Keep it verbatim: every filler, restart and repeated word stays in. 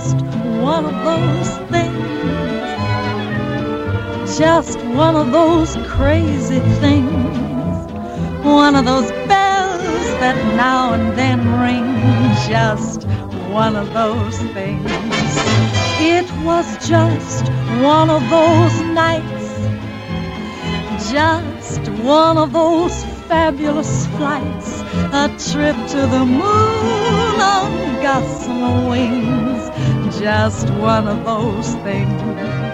just one of those things, just one of those crazy things, one of those bells that now and then ring, just one of those things. It was just one of those nights, just one of those fabulous flights, a trip to the moon on gossamer wings, just one of those things.